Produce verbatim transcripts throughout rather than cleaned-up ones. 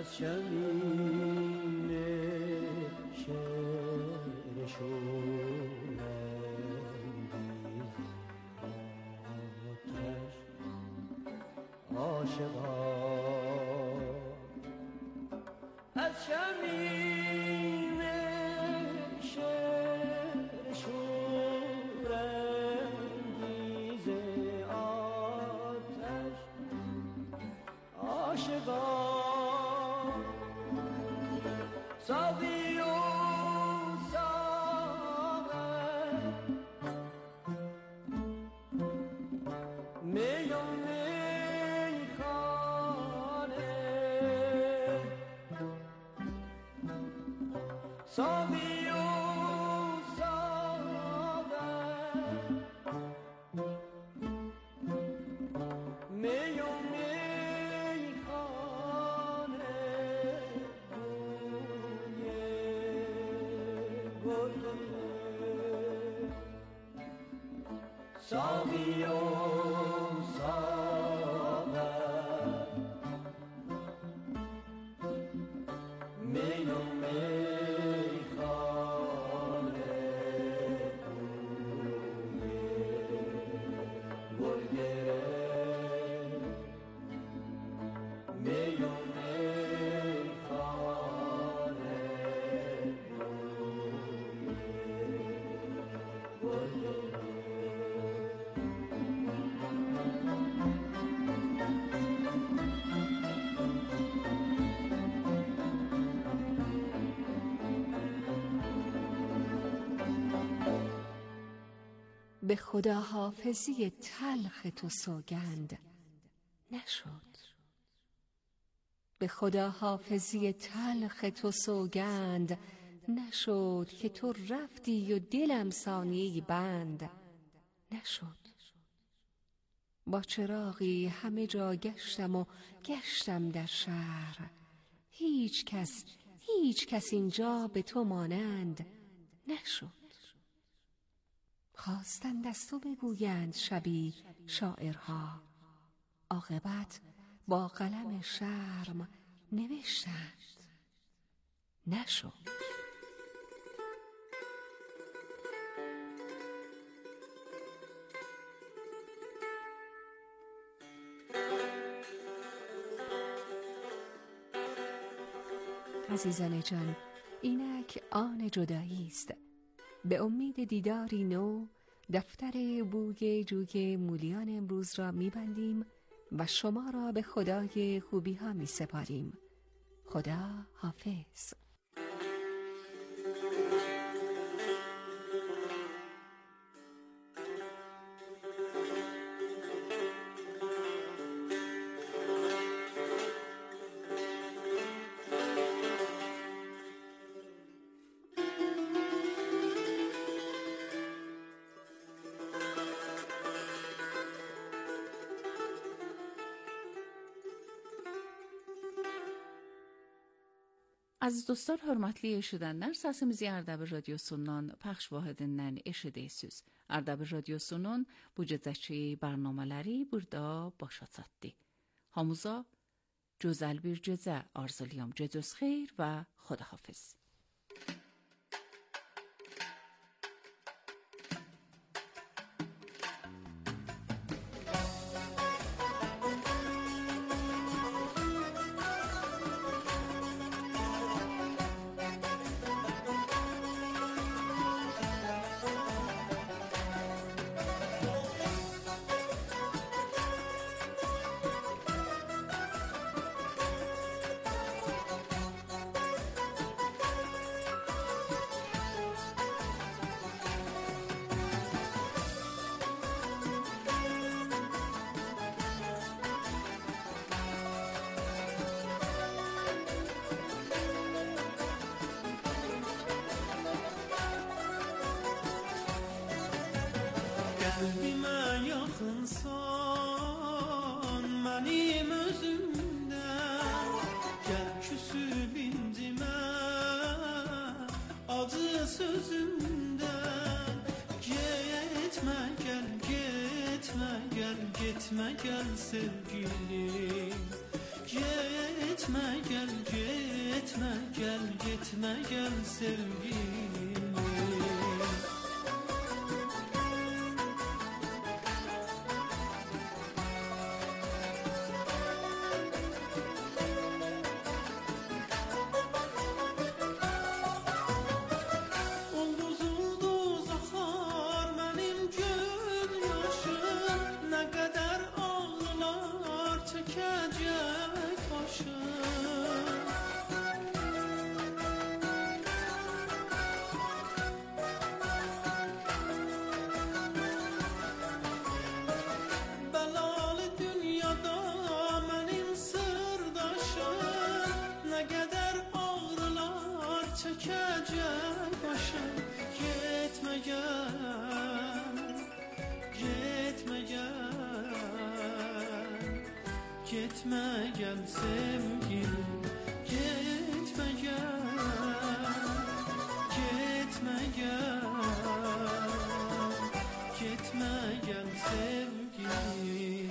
از شمیم شعر شورانگیز آتش عاشقان از شمیم شعر شورانگیز آتش عاشقان ساقی و ساغر می و میخانه ساقی و ساغر می و ساقی و ساغر می و میخانه بوی گل گرفت می و میخانه بوی گل گرفت. به خداحافظی تلخ تو سوگند نشد، به خداحافظی تلخ تو سوگند نشد که تو رفتی و دلم ثانیه‌ای بند نشد. با چراغی همه جا گشتم و گشتم در شهر، هیچ کس هیچ کس اینجا به تو مانند نشد. خواستند از تو بگویند شبی شاعرها، عاقبت با قلم شرم نوشتند نشد. عزیزان جان، اینک آن جدایی است. به امید دیداری نو دفتر بوی جوی مولیان امروز را می‌بندیم و شما را به خدای خوبی ها می‌سپاریم. خدا حافظ. Aziz dostlar, hörmətli eşidənlər, səsimizi Ərdəbil radiosundan pəxş vahidindən eşidirsiniz. Ərdəbil radiosunun bu gecəki bərnamələri burada başa çatdı. Hamıza gözəl bir gecə arzulayam. Gecəniz xeyir və xudahafiz. Qəlbimə yaxınsan mənim özümdən, gəl küsüb incimə acı sözümdən. Getmə gəl, getmə gəl, getmə gəl sevgilim, getmə Gitme gel, gitme gel, gitme gel sevgilim. Gitme gel sevgilim, gitme gel, gitme gel, gitme gel sevgilim.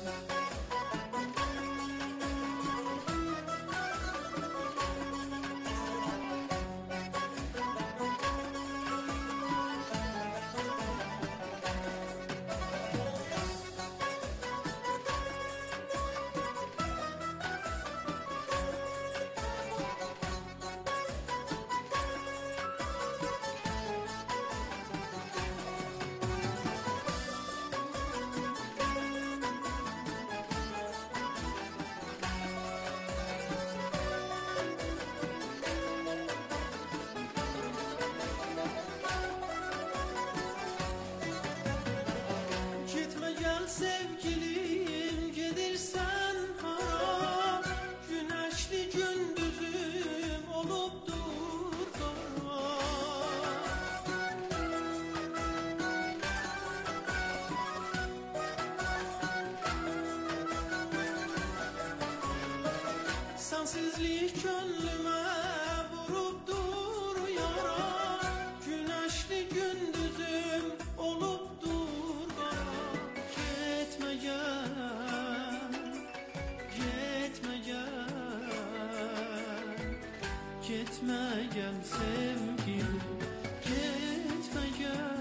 Sevgilim gelirsen hara, güneşli gündüzüm olup dur kara. Sensizlik gönlüme vurup dur yara, güneşli gündüzüm olup dur kara. Gitme gel, gitme gel, gitme gel sevgilim, gitme gel,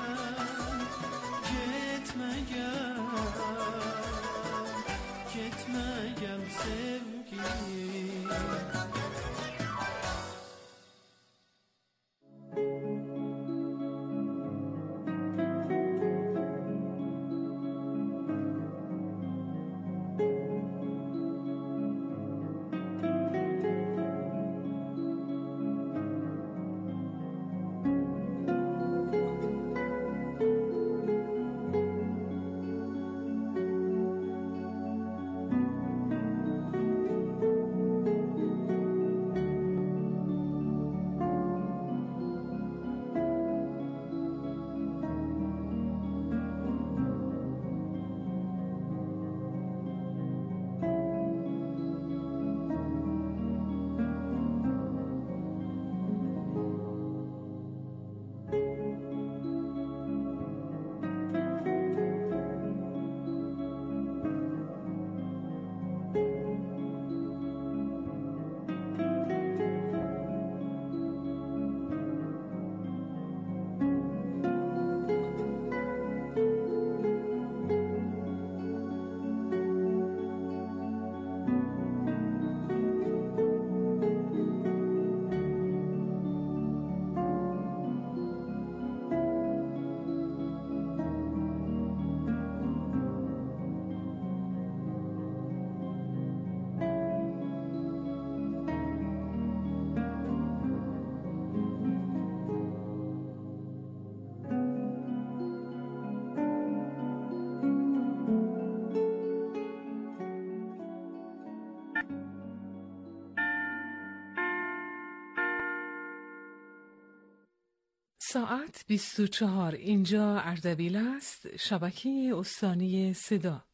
gitme gel, gitme gel sevgilim. ساعت بیست و چهار. اینجا اردبیل است، شبکه استانی صدا.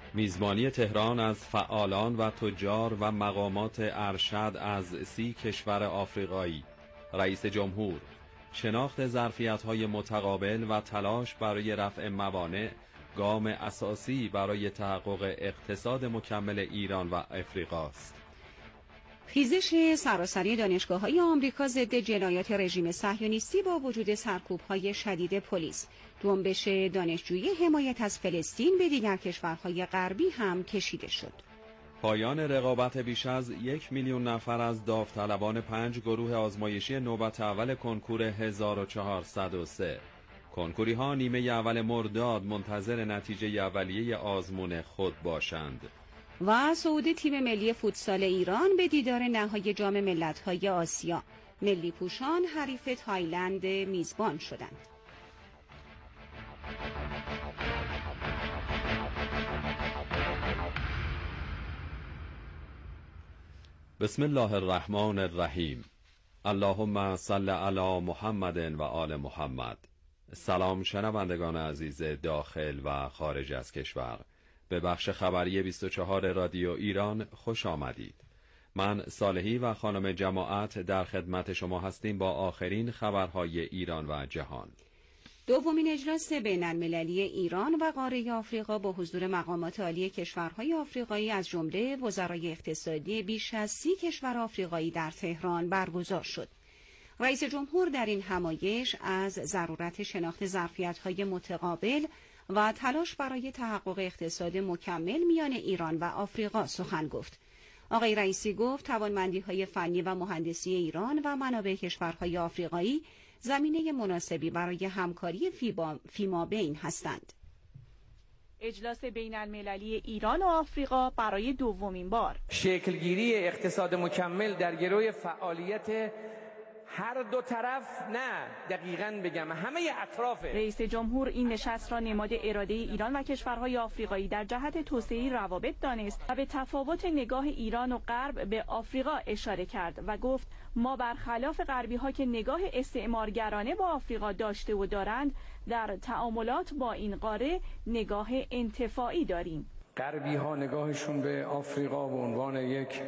میزبانی تهران از فعالان و تجار و مقامات ارشد از سی کشور آفریقایی. رئیس جمهور شناخت ظرفیت‌های متقابل و تلاش برای رفع موانع گام اساسی برای تحقق اقتصاد مکمل ایران و افریقاست. خیزش سراسری دانشگاه‌های آمریکا ضد جنایات رژیم صهیونیستی با وجود سرکوب‌های شدید پلیس. جنبش دانشجویی حمایت از فلسطین به دیگر کشورهای غربی هم کشیده شد. پایان رقابت بیش از یک میلیون نفر از داوطلبان پنج گروه آزمایشی نوبت اول کنکور هزار و چهارصد و سه. کنکوری ها نیمه اول مرداد منتظر نتیجه اولیه آزمون خود باشند. و صعود تیم ملی فوتسال ایران به دیدار نهایی جام ملت‌های آسیا. ملی پوشان حریف تایلند میزبان شدند. بسم الله الرحمن الرحیم. اللهم صل علی محمد و آل محمد. سلام شنوندگان عزیز داخل و خارج از کشور، به بخش خبری بیست و چهار رادیو ایران خوش آمدید. من صالحی و خانم جماعت در خدمت شما هستیم با آخرین خبرهای ایران و جهان. دومین اجلاس بین‌المللی ایران و قاره آفریقا با حضور مقامات عالی کشورهای آفریقایی از جمله وزرای اقتصادی بیش از سی کشور آفریقایی در تهران برگزار شد. رئیس جمهور در این همایش از ضرورت شناخت ظرفیت‌های متقابل و تلاش برای تحقق اقتصاد مکمل میان ایران و آفریقا سخن گفت. آقای رئیسی گفت توانمندی‌های فنی و مهندسی ایران و منابع کشورهای آفریقایی زمینه مناسبی برای همکاری فیمابین هستند. اجلاس بین المللی ایران و آفریقا برای دومین بار شکلگیری اقتصاد مکمل در گروه فعالیت هر دو طرف، نه دقیقاً بگم همه اطراف. رئیس جمهور این نشست را نماد اراده ایران و کشورهای آفریقایی در جهت توسعه روابط دانست و به تفاوت نگاه ایران و غرب به آفریقا اشاره کرد و گفت ما برخلاف غربی ها که نگاه استعمارگرانه با آفریقا داشته و دارند، در تعاملات با این قاره نگاه انتفاعی داریم. غربی ها نگاهشون به آفریقا به عنوان یک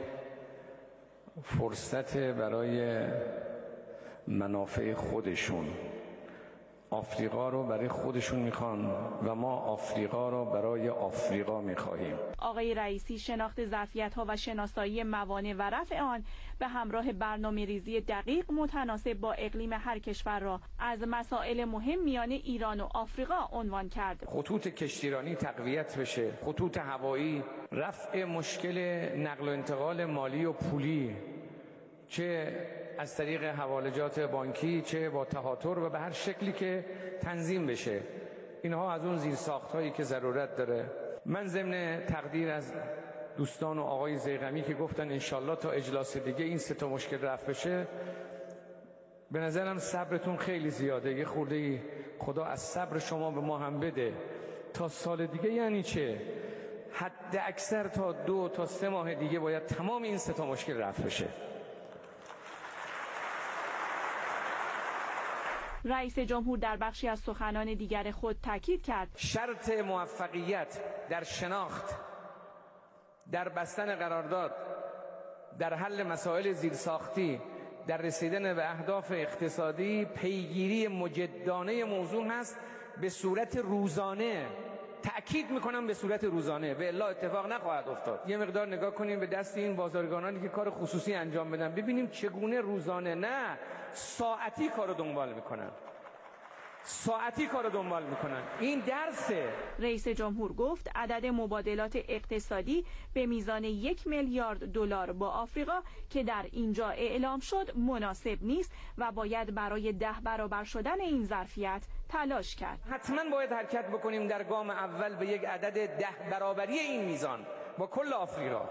فرصت برای منافع خودشون، آفریقا رو برای خودشون میخوان و ما آفریقا رو برای آفریقا میخواهیم. آقای رئیسی شناخت ظرفیت‌ها و شناسایی موانع و رفع آن به همراه برنامه‌ریزی دقیق متناسب با اقلیم هر کشور را از مسائل مهم میان ایران و آفریقا عنوان کرد. خطوط کشتیرانی تقویت بشه، خطوط هوایی، رفع مشکل نقل و انتقال مالی و پولی، چه از طریق حوالجات بانکی چه با تهاتر و به هر شکلی که تنظیم بشه. اینها از اون زیرساخت‌هایی که ضرورت داره. من ضمن تقدیر از دوستان و آقای زیغمی که گفتن انشالله تا اجلاس دیگه این سه تا مشکل رفع بشه، به نظرم صبرتون خیلی زیاده. یه خورده خدا از صبر شما به ما هم بده تا سال دیگه. یعنی چه؟ حد اکثر تا دو تا سه ماه دیگه باید تمام این سه تا مشکل رفع بشه. رئیس جمهور در بخشی از سخنان دیگر خود تاکید کرد شرط موفقیت در شناخت، در بستن قرارداد، در حل مسائل زیرساختی، در رسیدن به اهداف اقتصادی پیگیری مجدانه موضوع هست به صورت روزانه. تأکید میکنم به صورت روزانه، و الا اتفاق نخواهد افتاد. یه مقدار نگاه کنیم به دست این بازرگانانی که کار خصوصی انجام بدن، ببینیم چگونه روزانه، نه ساعتی کارو دنبال میکنن، ساعتی کارو دنبال میکنن. این درسه. رئیس جمهور گفت عدد مبادلات اقتصادی به میزان یک میلیارد دلار با آفریقا که در اینجا اعلام شد مناسب نیست و باید برای ده برابر شدن این ظرفیت تلاش کرد. حتما باید حرکت بکنیم در گام اول به یک عدد ده برابری این میزان با کل آفریقا.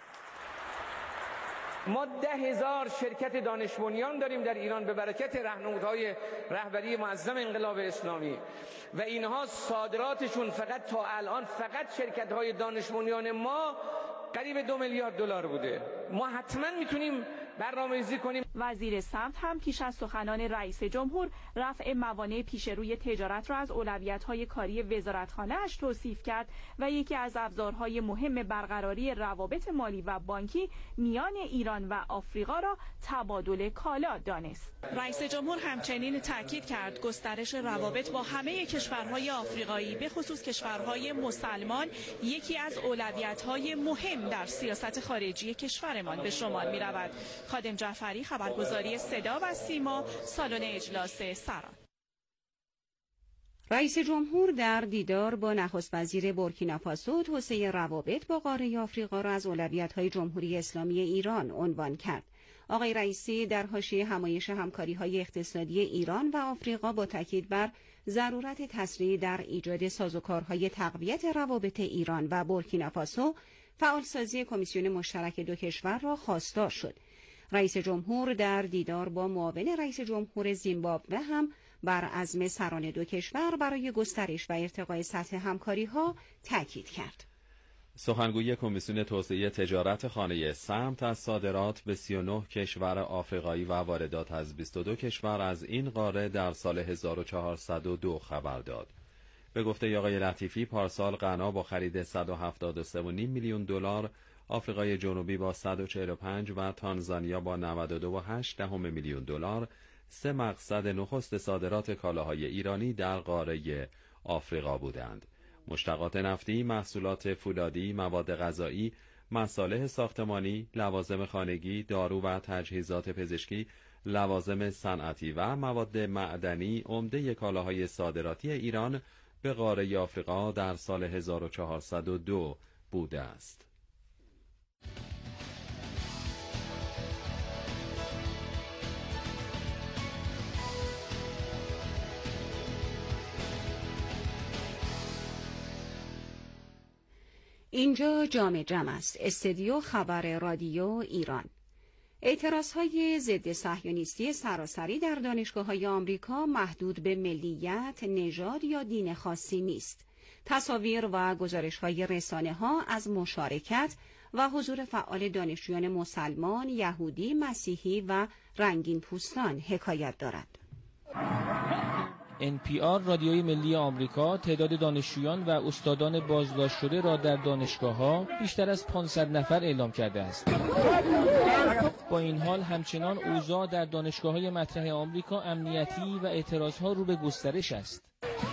ما ده هزار شرکت دانش بنیان داریم در ایران به برکت راهنمودهای رهبری معظم انقلاب اسلامی و اینها صادراتشون فقط تا الان فقط شرکت‌های دانش بنیان ما قریب دو میلیارد دلار بوده. ما حتما میتونیم برنامه‌ریزی کنیم. وزیر سمت هم پیش از سخنان رئیس جمهور رفع موانع پیش روی تجارت را از اولویت‌های کاری وزارتخانه‌اش توصیف کرد و یکی از ابزارهای مهم برقراری روابط مالی و بانکی میان ایران و آفریقا را تبادل کالا دانست. رئیس جمهور همچنین تاکید کرد گسترش روابط با همه کشورهای آفریقایی به خصوص کشورهای مسلمان یکی از اولویت‌های مهم در سیاست خارجی کشورمان به شمار می‌رود. خادم جعفری، خبرگزاری صدا و سیما، سالن اجلاس سران. رئیس جمهور در دیدار با نخست وزیر بورکینافاسو توسعه روابط با قاره آفریقا را از اولویت‌های جمهوری اسلامی ایران عنوان کرد. آقای رئیسی در حاشیه همایش همکاری‌های اقتصادی ایران و آفریقا با تاکید بر ضرورت تسریع در ایجاد سازوکارهای تقویت روابط ایران و بورکینافاسو فعالسازی کمیسیون مشترک دو کشور را خواستار شد. رئیس جمهور در دیدار با معاون رئیس جمهور زیمبابوه هم بر عزم سران دو کشور برای گسترش و ارتقای سطح همکاری‌ها تاکید کرد. سخنگوی کمیسیون توسعه تجارت خانه سمت از صادرات به سی و نه کشور آفریقایی و واردات از بیست و دو کشور از این قاره در سال هزار و چهارصد و دو خبر داد. به گفته آقای لطیفی پارسال غنا با خرید صد و هفتاد و سه و نیم میلیون دلار، آفریقای جنوبی با صد و چهل و پنج و تانزانیا با نود و دو و هشت دهم میلیون دلار سه مقصد نخست صادرات کالاهای ایرانی در قاره آفریقا بودند. مشتقات نفتی، محصولات فولادی، مواد غذایی، مصالح ساختمانی، لوازم خانگی، دارو و تجهیزات پزشکی، لوازم صنعتی و مواد معدنی عمده کالاهای صادراتی ایران به قاره آفریقا در سال هزار و چهارصد و دو بوده است. اینجا جام جم است. استودیو خبر رادیو ایران. اعتراضهای ضد صهیونیستی سراسری در دانشگاه‌های آمریکا محدود به ملیت، نژاد یا دین خاصی نیست. تصاویر و گزارش‌های رسانه‌ها از مشارکت و حضور فعال دانشجویان مسلمان، یهودی، مسیحی و رنگین پوستان حکایت دارد. ان پی آر رادیوی ملی آمریکا تعداد دانشجویان و استادان بازداشت شده را در دانشگاه‌ها بیشتر از پانصد نفر اعلام کرده است. با این حال همچنان اوضاع در دانشگاه‌های مطرح آمریکا امنیتی و اعتراضها رو به گسترش است.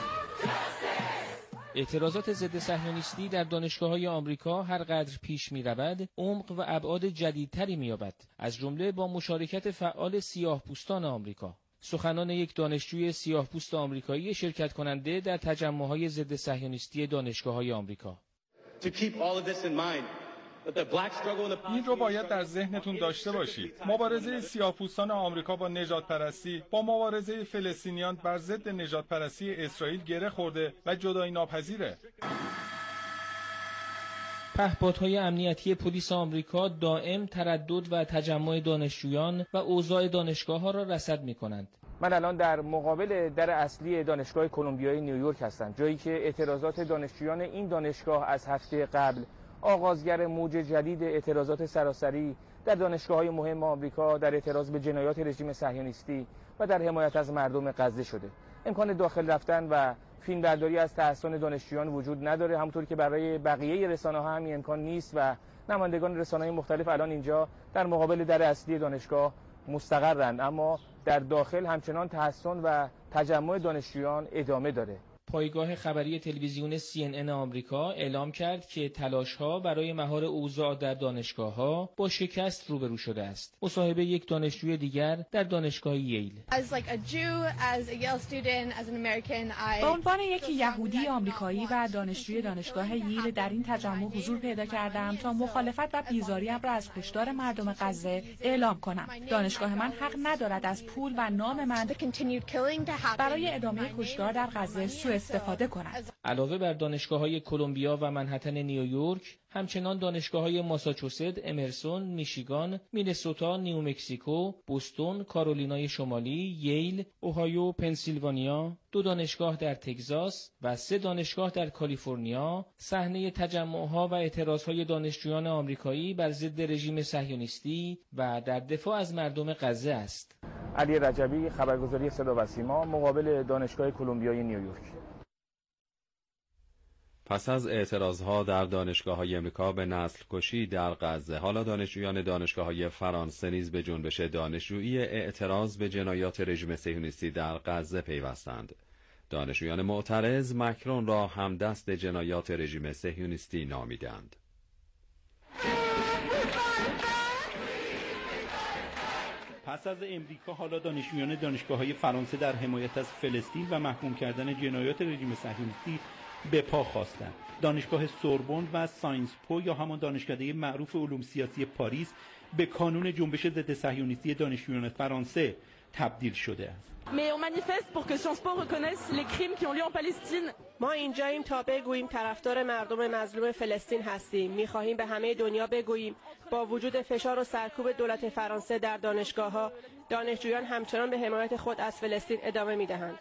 اعتراضات ضد صهیونیستی در دانشگاه‌های آمریکا هر قدر پیش می‌رود، عمق و ابعاد جدیدتری می‌یابد، از جمله با مشارکت فعال سیاه‌پوستان آمریکا. سخنان یک دانشجوی سیاه‌پوست آمریکایی شرکت کننده در تجمع‌های ضد صهیونیستی دانشگاه‌های آمریکا. این رو باید در ذهنتون داشته باشید. مبارزه سیاه‌پوستان آمریکا با نژادپرستی با مبارزه فلسطینیان بر ضد نژادپرستی اسرائیل گره خورده و جدایی ناپذیره. پهپادهای امنیتی پلیس آمریکا دائم تردد و تجمع دانشجویان و اوضاع دانشگاه‌ها را رصد می‌کنند. من الان در مقابل در اصلی دانشگاه کلمبیای نیویورک هستم، جایی که اعتراضات دانشجویان این دانشگاه از هفته قبل آغازگر موج جدید اعتراضات سراسری در دانشگاه‌های مهم آمریکا در اعتراض به جنایات رژیم صهیونیستی و در حمایت از مردم غزه شده. امکان داخل رفتن و فیلمبرداری از تحصن دانشجویان وجود نداره، همونطور که برای بقیه رسانه‌ها هم امکان نیست و نمایندگان رسانه‌های مختلف الان اینجا در مقابل در اصلی دانشگاه مستقرند، اما در داخل همچنان تحصن و تجمع دانشجویان ادامه داره. پایگاه خبری تلویزیون سی ان ان آمریکا اعلام کرد که تلاش‌ها برای مهار اوضاع در دانشگاه‌ها با شکست روبرو شده است. مصاحبه یک دانشجوی دیگر در دانشگاه ییل. به عنوان یک یهودی آمریکایی و دانشجوی دانشگاه ییل در این تجمع حضور پیدا کردم تا مخالفت و بیزاریم را از کشتار مردم غزه اعلام کنم. دانشگاه من حق ندارد از پول و نام من برای ادامه کشتار در غزه سوء استفاده کنند. علاوه بر دانشگاه‌های کلمبیا و منهتن نیویورک، همچنان دانشگاه‌های ماساچوست، امرسون، میشیگان، مینسوتا، نیومکزیکو، بوستون، کارولینای شمالی، ییل، اوهایو، پنسیلوانیا، دو دانشگاه در تگزاس و سه دانشگاه در کالیفرنیا صحنه تجمع‌ها و اعتراض‌های دانشجویان آمریکایی بر ضد رژیم صهیونیستی و در دفاع از مردم غزه است. علی رجبی، خبرگزاری صدا و سیما، مقابل دانشگاه کلمبیای نیویورک. پس از اعتراضها در دانشگاه‌های امریکا به نسل کشی در غزه، حالا دانشجویان دانشگاه‌های فرانسه نیز به جنبش دانشجویی اعتراض به جنایات رژیم صهیونیستی در غزه پیوستند. دانشجویان معترض مکرون را همدست جنایات رژیم صهیونیستی نامیدند. پس از امریکا، حالا دانشجویان دانشگاه‌های فرانسه در حمایت از فلسطین و محکوم کردن جنایات رژیم صهیونیستی به پا خواستند. دانشگاه سوربن و ساینس پو یا همان دانشکده معروف علوم سیاسی پاریس به کانون جنبش ضد صهیونیستی دانشجویان فرانسه تبدیل شده است. Mais on manifeste pour que Sciences Po reconnaisse les crimes qui ont lieu en Palestine. ما اینجاییم تا بگوییم طرفدار مردم مظلوم فلسطین هستیم. می‌خواهیم به همه دنیا بگوییم با وجود فشار و سرکوب دولت فرانسه در دانشگاه‌ها، دانشجویان همچنان به حمایت خود از فلسطین ادامه می‌دهند.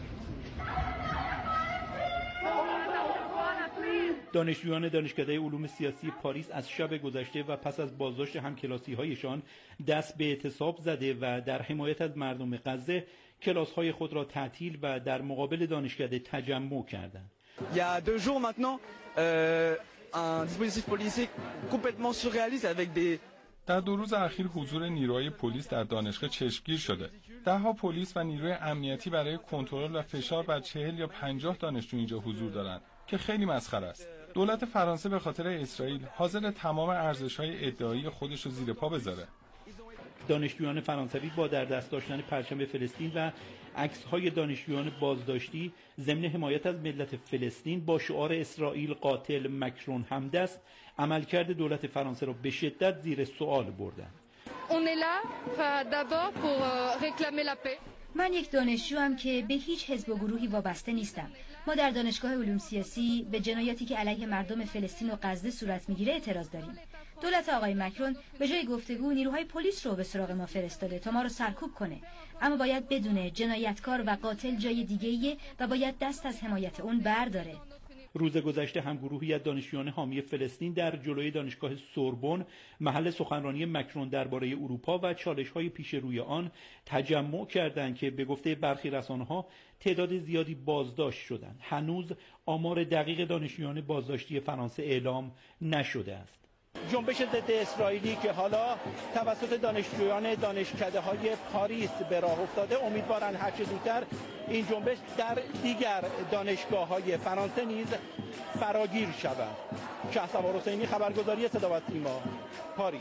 دانشجویان دانشکده علوم سیاسی پاریس از شب گذشته و پس از بازداشت همکلاسی‌هایشان دست به اعتصاب زده و در حمایت از مردم غزه کلاس‌های خود را تعطیل و در مقابل دانشکده تجمع کردند. Il y a deux jours maintenant, euh, un dispositif policier complètement surréaliste avec des در دو روز اخیر حضور نیروهای پلیس در دانشگاه چشمگیر شده. ده‌ها پلیس و نیروی امنیتی برای کنترل و فشار بر چهل یا پنجاه دانشجو اینجا حضور دارند که خیلی مسخره است. دولت فرانسه به خاطر اسرائیل حاضر تمام ارزش‌های ادعایی خودش رو زیر پا بذاره. دانشجویان فرانسوی با در دست داشتن پرچم فلسطین و عکس‌های دانشجویان بازداشتی ضمن حمایت از ملت فلسطین با شعار اسرائیل قاتل، مکرون همدست، عملکرد دولت فرانسه را به شدت زیر سوال بردند. On est là d'abord pour réclamer la paix. من یک دانشجوام که به هیچ حزب و گروهی وابسته نیستم. ما در دانشگاه علوم سیاسی به جنایاتی که علیه مردم فلسطین و غزه صورت میگیره اعتراض داریم. دولت آقای مکرون به جای گفتگو نیروهای پلیس رو به سراغ ما فرستاده تا ما رو سرکوب کنه، اما باید بدونه جنایتکار و قاتل جای دیگه‌ایه و باید دست از حمایت اون برداره. روز گذشته هم گروهی از دانشجویان حامی فلسطین در جلوی دانشگاه سوربن، محل سخنرانی مکرون درباره اروپا و چالش‌های پیش روی آن، تجمع کردند که به گفته برخی رسانه‌ها تعداد زیادی بازداشت شدند. هنوز آمار دقیق دانشجویان بازداشتی فرانسه اعلام نشده است. جنبش ضد اسرائیلی که حالا توسط دانشجویان دانشکده‌های پاریس به راه افتاده، امیدوارند هرچه زودتر این جنبش در دیگر دانشگاه‌های فرانسه نیز فراگیر شود. شهسوار حسینی، خبرگزاری صدا و سیما، پاریس.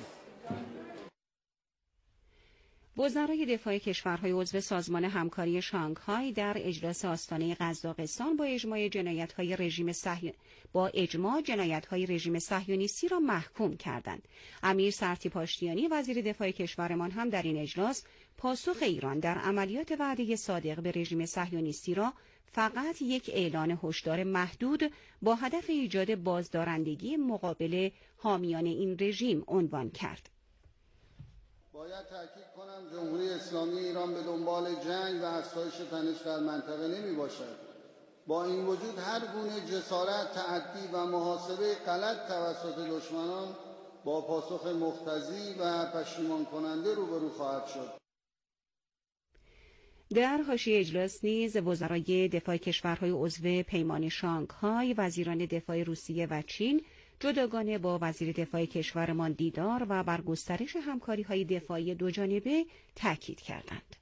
وزرای دفاع کشورهای عضو سازمان همکاری شانگهای در اجلاس آستانه قزاقستان با اجماع جنایت‌های رژیم صهیونیستی با اجماع جنایت‌های رژیم صهیونیستی را محکوم کردند. امیر سرتیپاشتیانی وزیر دفاع کشورمان هم در این اجلاس پاسخ ایران در عملیات وعده صادق به رژیم صهیونیستی را فقط یک اعلان هشدار محدود با هدف ایجاد بازدارندگی مقابل حامیان این رژیم عنوان کرد. باید تاکید کنم جمهوری اسلامی ایران به دنبال جنگ و افزایش تنش در منطقه نمی باشد. با این وجود هر گونه جسارت، تعدی و محاسبه غلط توسط دشمنان با پاسخ مقتضی و پشیمان کننده روبرو خواهد شد. در حاشیه اجلاس نیز وزرای دفاع کشورهای عضو پیمان شانگهای، وزیران دفاع روسیه و چین جداگانه با وزیر دفاع کشورمان دیدار و بر گسترش همکاری‌های دفاعی دوجانبه تاکید کردند.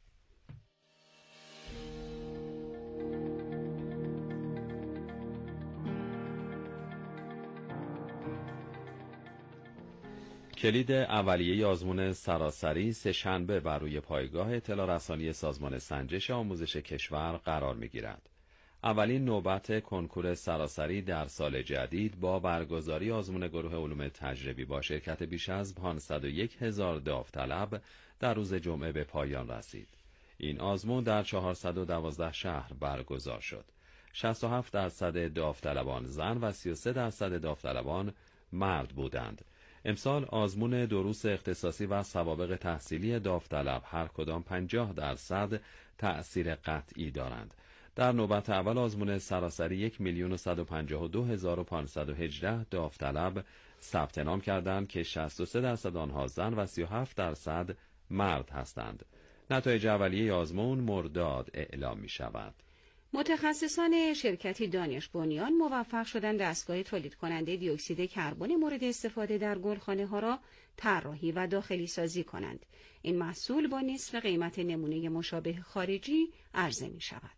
کلید اولیه آزمون سراسری سه‌شنبه بر روی پایگاه اطلاع رسانی سازمان سنجش آموزش کشور قرار می‌گیرد. اولین نوبت کنکور سراسری در سال جدید با برگزاری آزمون گروه علوم تجربی با شرکت بیش از پانصد و یک هزار داوطلب در روز جمعه به پایان رسید. این آزمون در چهارصد و دوازده شهر برگزار شد. شصت و هفت درصد داوطلبان زن و سی و سه درصد داوطلبان مرد بودند. امسال آزمون دروس اختصاصی و سوابق تحصیلی داوطلب هر کدام پنجاه درصد تأثیر قطعی دارند. در نوبت اول آزمون سراسری یک میلیون و صد و پنجاه و دو هزار و پانصد و هجده داوطلب ثبت نام کردند که شصت و سه درصد آنها زن و سی و هفت درصد مرد هستند. نتایج اولیه آزمون مرداد اعلام می شود. متخصصان شرکتی دانش بنیان موفق شدند دستگاه تولید کننده دی اکسید کربن مورد استفاده در گلخانه ها را طراحی و داخلی سازی کنند. این محصول با نصف قیمت نمونه مشابه خارجی عرضه می شود.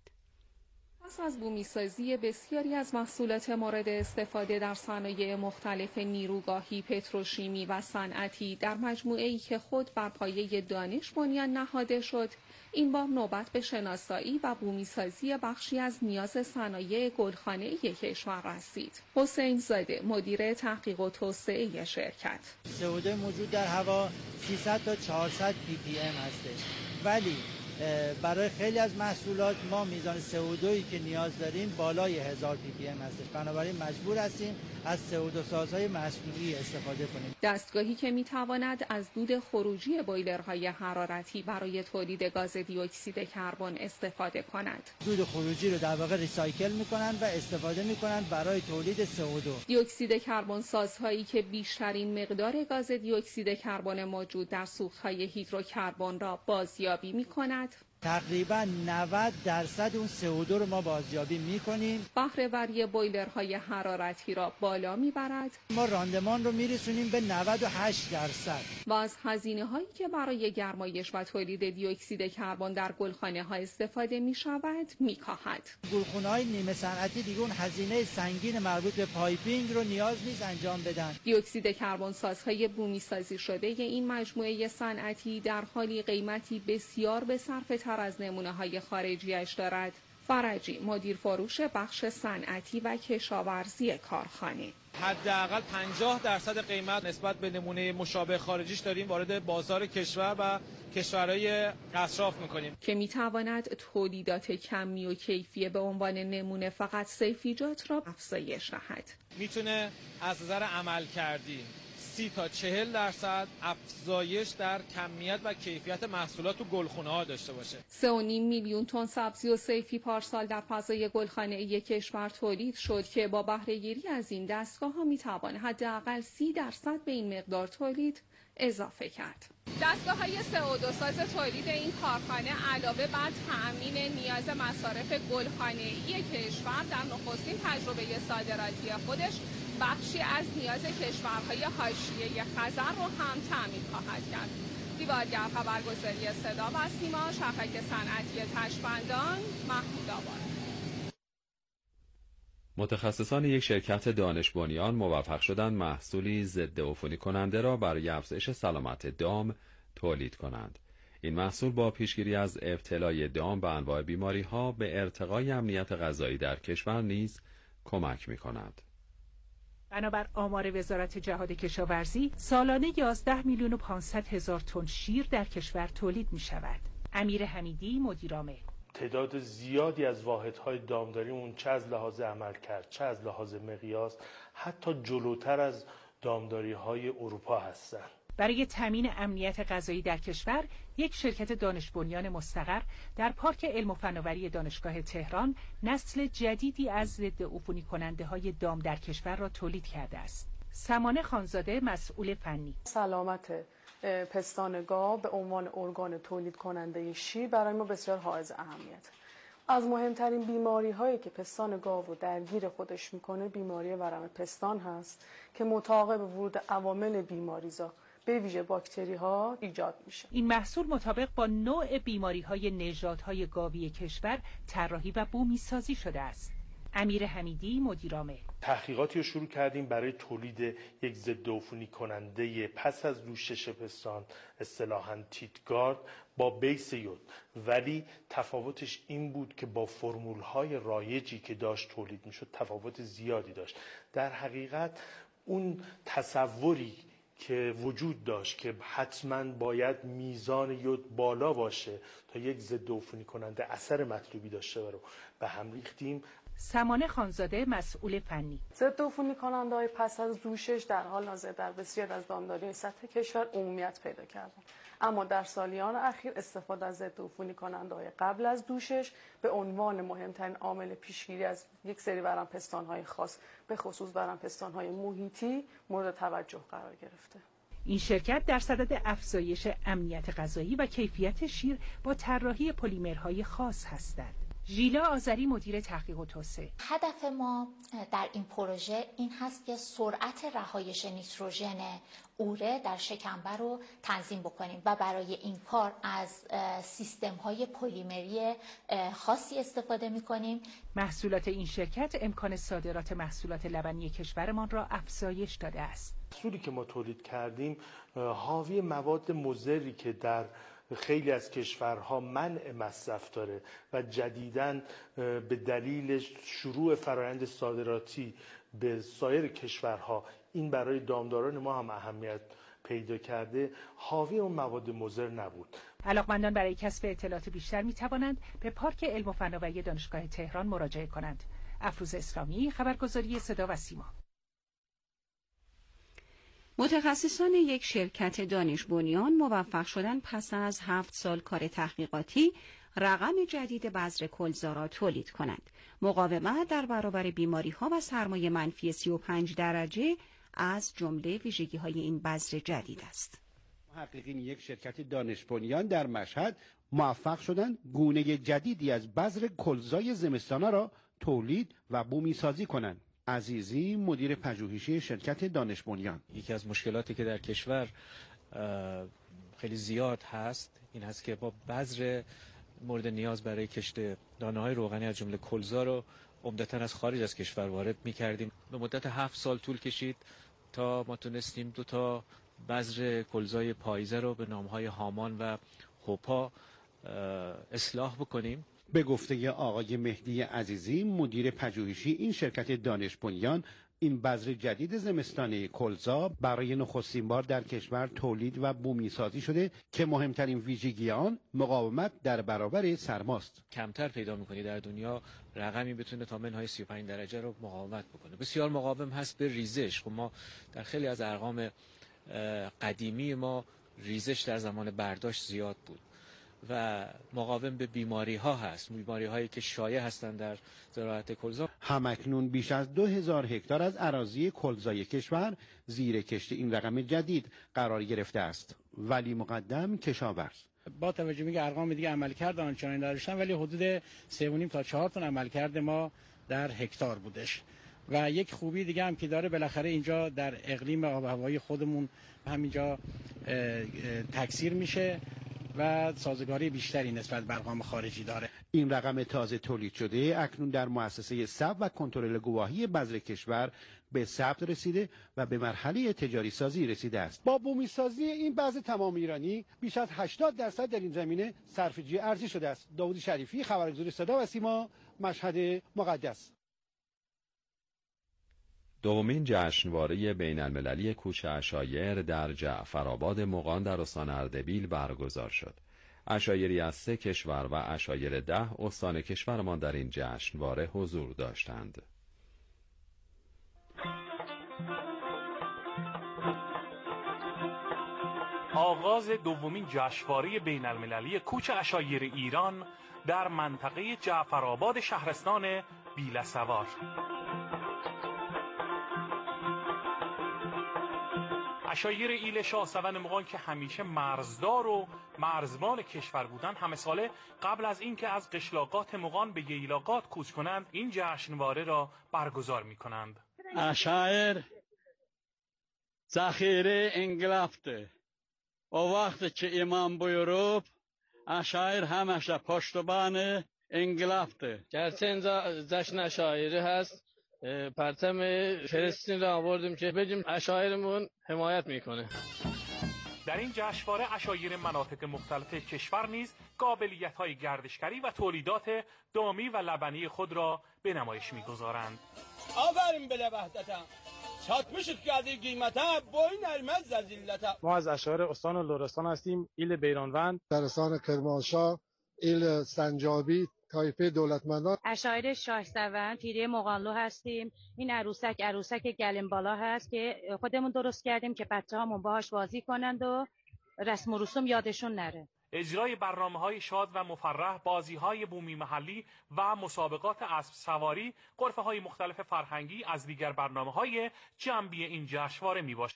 پس از بومیسازی بسیاری از محصولات مورد استفاده در صنایع مختلف نیروگاهی، پتروشیمی و صنعتی در مجموعه‌ای که خود بر پایه دانش بنیان نهاده شد، این بار نوبت به شناسایی و بومیسازی بخشی از نیاز صنایع گلخانه‌ای کشور رسید. حسین زاده، مدیر تحقیق و توسعه شرکت: سئو موجود در هوا سیصد تا چهارصد پی پی ام هستش، ولی برای خیلی از محصولات ما میزان سئو دو که نیاز داریم بالای هزار پی پی ام هستش. بنابراین مجبور هستیم از سئو دو سازهای مصنوعی استفاده کنیم. دستگاهی که میتواند از دود خروجی بویلرهای حرارتی برای تولید گاز دی اکسید کربن استفاده کند. دود خروجی رو در واقع ریسایکل میکنن و استفاده میکنن برای تولید سئو دو. دی اکسید کربن سازهایی که بیشترین مقدار گاز دی اکسید کربن موجود در سوختهای هیدروکربن را بازیابی میکند. تقریبا نود درصد اون سئو دو رو ما بازیابی میکنیم. بهره وری بویلرهای حرارتی را بالا میبرد. ما راندمان رو میرسونیم به نود و هشت درصد. و از هزینه هایی که برای گرمایش و تولید دی اکسید کربن در گلخانه ها استفاده میشود میکاهد. گلخانه های نیمه صنعتی دیگه اون هزینه سنگین مربوط به پایپینگ رو نیاز نیست انجام بدن. دی اکسید کربن سازهای بومی سازی شده این مجموعه صنعتی در حالی قیمتی بسیار به صرفه از نمونه های خارجیش دارد. فرجی، مدیر فروش بخش صنعتی و کشاورزی کارخانه: حداقل پنجاه درصد قیمت نسبت به نمونه مشابه خارجیش داریم وارد بازار کشور و کشورهای اطراف میکنیم که میتواند تولیدات کمی و کیفی به عنوان نمونه فقط سیفیجات را افزایش دهد. میتونه از نظر عمل کردی سی تا چهل درصد افزایش در کمیت و کیفیت محصولات تو گلخونه ها داشته باشه. سه و نیم میلیون تن سبزی و صیفی پارسال در فضای گلخانه‌ای کشور تولید شد که با بهره گیری از این دستگاه ها میتوان حداقل سی درصد به این مقدار تولید اضافه کرد. دستگاه های سه و دو ساز تولید این کارخانه علاوه بر تأمین نیاز مصارف گلخانه‌ای کشور در نخستین تجربه صادراتی خودش بخشی از نیاز کشورهای حاشیه خزر رو هم تأمین خواهد کرد. دیوارگر، خبرگزاری صدا و سیما، شهرک صنعتی تشبندان، محمود آباد. متخصصان یک شرکت دانش بنیان موفق شدند محصولی ضد عفونی کننده را برای افزایش سلامت دام تولید کنند. این محصول با پیشگیری از ابتلای دام به انواع بیماری‌ها به ارتقای امنیت غذایی در کشور نیز کمک می‌کند. بنابر آمار وزارت جهاد کشاورزی سالانه یازده میلیون و پانصد هزار تن شیر در کشور تولید می شود. امیر حمیدی، مدیر عامل: تعداد زیادی از واحدهای دامداریمون چه از لحاظ عمل کرد چه از لحاظ مقیاس حتی جلوتر از دامداری‌های اروپا هستند. برای تامین امنیت غذایی در کشور، یک شرکت دانش بنیان مستقر در پارک علم و فناوری دانشگاه تهران نسل جدیدی از ضد عفونی کننده های دام در کشور را تولید کرده است. سمانه خانزاده، مسئول فنی: سلامت پستان گاو به عنوان ارگان تولید کننده شیر برای ما بسیار حائز اهمیت. از مهمترین بیماری هایی که پستان گاو رو درگیر خودش میکنه بیماری ورم پستان هست که متعاقب ورود عوامل بیماریزا به ویژه باکتری ها ایجاد میشه. این محصول مطابق با نوع بیماری های نژادهای گاوی کشور طراحی و بومی سازی شده است. امیر حمیدی، مدیر عامل: تحقیقاتی رو شروع کردیم برای تولید یک ضد عفونی کننده پس از روشش پستان، اصطلاحاً تیتگارد با بیس یود، ولی تفاوتش این بود که با فرمول‌های رایجی که داشت تولید میشد تفاوت زیادی داشت. در حقیقت اون تصوری که وجود داشت که حتما باید میزان یود بالا باشه تا یک ضد عفونی کننده اثر مطلوبی داشته رو به هم ریختیم. سمانه خانزاده مسئول فنی: ضد عفونی کننده‌های پس از جوشش در حال حاضر در بسیار از دامداری سطح کشور عمومیت پیدا کردند، اما در سالیان اخیر استفاده از ضد عفونی کننده‌های قبل از جوشش به عنوان مهمترین عامل پیشگیری از یک سری ورم‌پستان‌های خاص، به خصوص ورم‌پستان‌های محیطی، مورد توجه قرار گرفته. این شرکت در صدد افزایش امنیت غذایی و کیفیت شیر با طراحی پلیمرهای خاص هستند. ژیلا آذری، مدیر تحقیق و توسعه: هدف ما در این پروژه این هست که سرعت رهایش نیتروژن اوره در شکمبر رو تنظیم بکنیم و برای این کار از سیستم‌های پلیمری خاصی استفاده می‌کنیم. محصولات این شرکت امکان صادرات محصولات لبنی کشورمان را افزایش داده است. محصولی که ما تولید کردیم حاوی مواد مضری که در خیلی از کشورها منع مصرف داره و جدیداً به دلیل شروع فرآیند صادراتی به سایر کشورها این برای دامداران ما هم اهمیت پیدا کرده، حاوی اون مواد مضر نبود. علاقمندان برای کسب اطلاعات بیشتر می توانند به پارک علم و فناوری دانشگاه تهران مراجعه کنند. افروز اسلامی، خبرگزاری صدا و سیما. متخصصان یک شرکت دانش بنیان موفق شدن پس از هفت سال کار تحقیقاتی رقم جدید بذر کلزا را تولید کنند. مقاومت در برابر بیماری‌ها و سرمایه منفی سی و پنج درجه از جمله ویژگی‌های این بذر جدید است. محققین یک شرکت دانش بنیان در مشهد موفق شدند گونه جدیدی از بذر کلزای زمستانه را تولید و بومی سازی کنند. عزیزی، مدیر پژوهشی شرکت دانش بنیان: یکی از مشکلاتی که در کشور خیلی زیاد هست این هست که با بذر مورد نیاز برای کشت دانه‌های روغنی از جمله کلزا رو عمدتاً از خارج از کشور وارد می‌کردیم. به مدت هفت سال طول کشید تا ما تونستیم دو تا بذر کلزای پاییزه رو به نام‌های هامان و هوپا اصلاح بکنیم. به گفته آقای مهدی عزیزی، مدیر پژوهشی این شرکت دانش بنیان، این بذر جدید زمستانه کلزا برای نخستین بار در کشور تولید و بومی سازی شده که مهمترین ویژگی آن مقاومت در برابر سرماست. کمتر پیدا می‌کنی در دنیا رقمی بتونه تا منهای سی و پنج درجه رو مقاومت بکنه. بسیار مقاوم هست به ریزش. خب ما در خیلی از ارقام قدیمی ما ریزش در زمان برداشت زیاد بود و مقاوم به بیماری ها هست، بیماری هایی که شایع هستند در زراعت کلزا. همکنون بیش از دو هزار هکتار از اراضی کلزای کشور زیر کشت این رقم جدید قرار گرفته است. ولی مقدم، کشاورز: با توجه به ارقام دیگه عملکرد آنچنانی نداشتن، ولی حدود سه و نیم تا چهار تن عملکرد ما در هکتار بودش. و یک خوبی دیگه هم که داره، بالاخره اینجا در اقلیم آب و هوایی خودمون همینجا تکثیر میشه و سازگاری بیشتری نسبت به ارقام خارجی داره. این رقم تازه تولید شده اکنون در مؤسسه ثبت و کنترل گواهی بذر کشور به ثبت رسیده و به مرحله تجاری سازی رسیده است. با بومی سازی این بذر تمام ایرانی بیش از هشتاد درصد در این زمینه صرفه‌جویی ارزی شده است. داوود شریفی، خبرگزاری صدا و سیما، مشهد مقدس. دومین جشنواره بین المللی کوچ عشایر در جعفرآباد مغان در استان اردبیل برگزار شد. عشایری از سه کشور و عشایر ده استان کشورمان در این جشنواره حضور داشتند. آغاز دومین جشنواره بین المللی کوچ عشایر ایران در منطقه جعفرآباد شهرستان بیلسوار. عشایر ایل شاهسون مغان که همیشه مرزدار و مرزبان کشور بودند، همه ساله قبل از اینکه از قشلاقات مغان به ییلاقات کوچ کنند این جشنواره را برگزار می کنند. عشایر ذخیره انگلفته و وقتی که امام بیروب عشایر همش پشتبان انگلفته. گرچه اینجا جشن عشایری هست، پرچم فلسطین را آوردیم که بگیم عشایرمون حمایت میکنه. در این جشنواره عشایر مناطق مختلف کشور نیز قابلیت‌های گردشگری و تولیدات دامی و لبنی خود را به نمایش می‌گذارند. آوریم بله وحدتم چات میشد که از این قیمتا بوی نرمز زلزلتا. ما از عشایر استان لرستان هستیم، ایل بیرانوند، شهرستان کرمانشاه، ایل سنجابی، طایفه دولتمندان. اشایر شاهسوند پیری مغانلو هستیم. این عروسک عروسک گلیم بالا هست که خودمون درست کردیم که بچه‌هامون باهاش بازی کنند و رسم و رسوم یادشون نره. اجرای برنامه‌های شاد و مفرح، بازی‌های بومی محلی و مسابقات اسب سواری، غرفه‌های مختلف فرهنگی از دیگر برنامه‌های جنبی این جشنواره میباشد.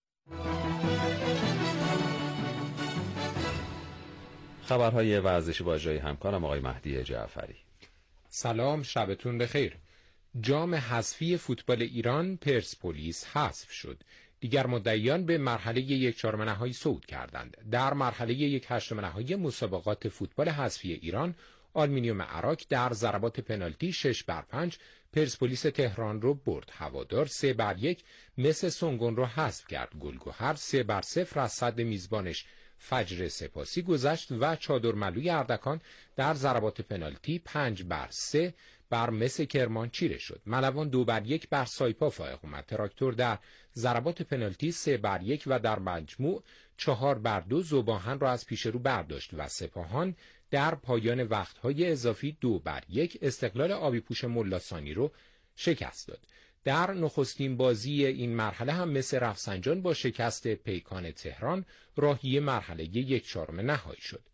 خبرهای ورزشی با اجرای همکارم آقای مهدی جعفری. سلام، شبتون بخیر. جام حذفی فوتبال ایران پرسپولیس حذف شد. دیگر مدعیان به مرحله یک چهارم نهایی صعود کردند. در مرحله یک هشتم نهایی مسابقات فوتبال حذفی ایران، آلومینیوم عراق در ضربات پنالتی شش بر پنج پرسپولیس تهران رو برد. هوادار سه بر یک مس سنگون رو حذف کرد. گلگهر سه بر صفر از صد میزبانش فجر سپاسی گذشت و چادرملوی اردکان در ضربات پنالتی پنج بر سه بر مس کرمان چیره شد. ملوان دو بر یک بر سایپا فائق اومد. تراکتور در ضربات پنالتی سه بر یک و در مجموع چهار بر دو ذوباهن را از پیش رو برداشت و سپاهان در پایان وقتهای اضافی دو بر یک استقلال آبی پوش ملاثانی رو شکست داد. در نخستین بازی این مرحله هم مس رفسنجان با شکست پیکان تهران راهی مرحله یک چهارم نهایی شد.